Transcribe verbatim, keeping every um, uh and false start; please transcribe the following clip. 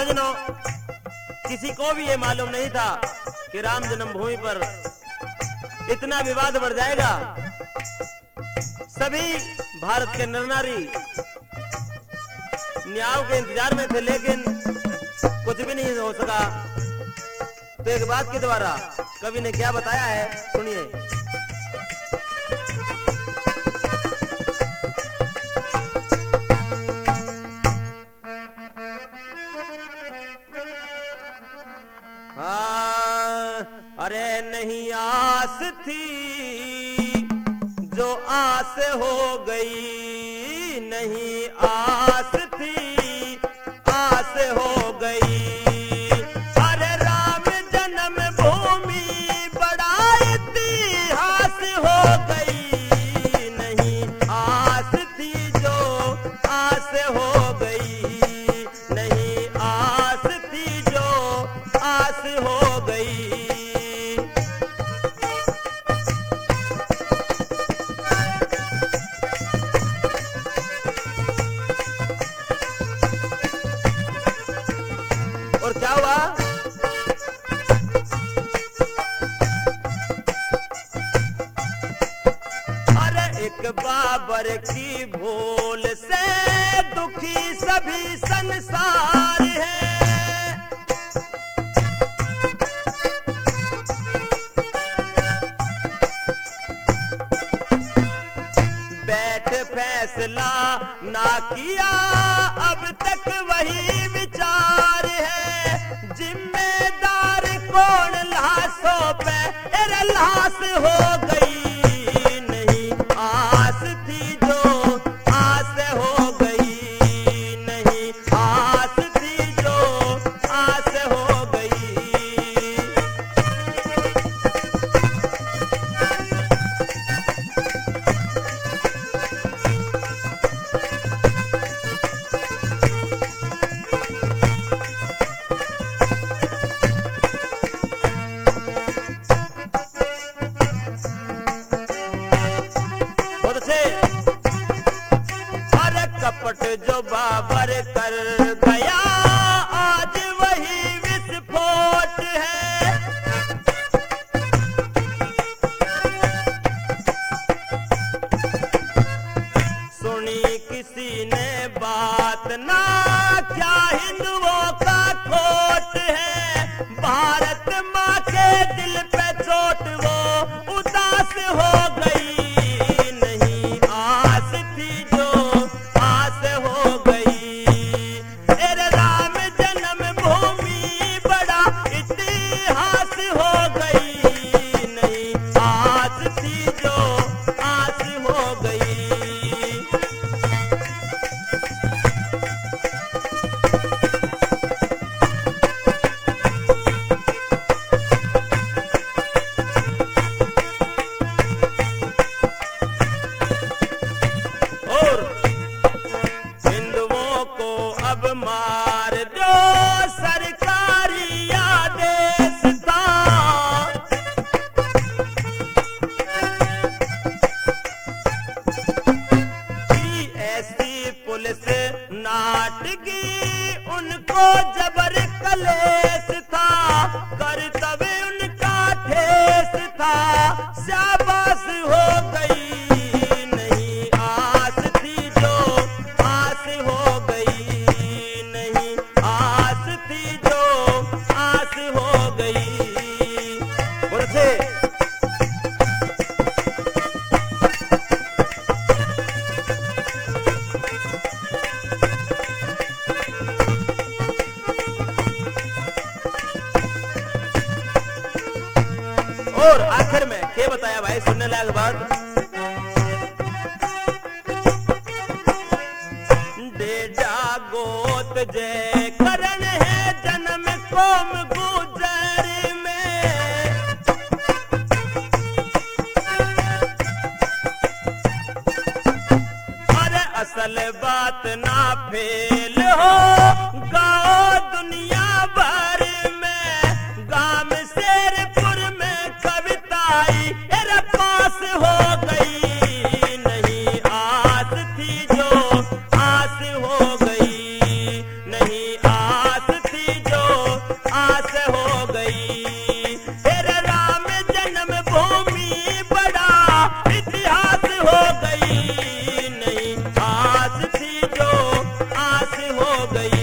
रामजनों किसी को भी ये मालूम नहीं था कि राम जन्मभूमि पर इतना विवाद बढ़ जाएगा। सभी भारत के नर नारी न्याय के इंतजार में थे, लेकिन कुछ भी नहीं हो सका। तो एक बात के द्वारा कवि ने क्या बताया है, सुनिए। अरे नहीं आस थी जो आस हो गई, नहीं आस थी आस हो गई। अरे राम जन्म भूमि बड़ा इतिहास हो गई, नहीं आस थी जो आस हो गई, नहीं आस थी जो आस हो गई। और क्या हुआ? अरे एक बाबर की भूल से दुखी सभी संसार है। बैठ फैसला ना किया अब तक वही विचार है। जिम्मेदार कौन लाशों पे अरे लाश हो गई, नहीं आस थी जो आस हो गई, नहीं आस थी जो आस हो गई। अरे कपट जो बाबर कर गया आज वही विस्फोट है। सुनी किसी ने बात ना क्या हिंदुओं का खोट है। भारत माँ के दिल पे चोट वो उदास हो गई, मार दो सरकारी आदेश था। ऐसी पुलिस नाटकी उनको जबर कलेश था, कर्तव्य उनका ठेस था, शाबाश हो गई, नहीं आस थी जो आस हो गई, नहीं आस थी जो आस हो गई। बोलते और आखिर में क्या बताया भाई, सुनने लायक बात। दे जागोत जय करण है जन्म कोम गुजर में। अरे असल बात ना फेल हो गाँव दुनिया भर में, गाँव शेरपुर में कविताई एरे पास हो गई, नहीं आस थी जो आस हो गई, नहीं आस थी हो गई।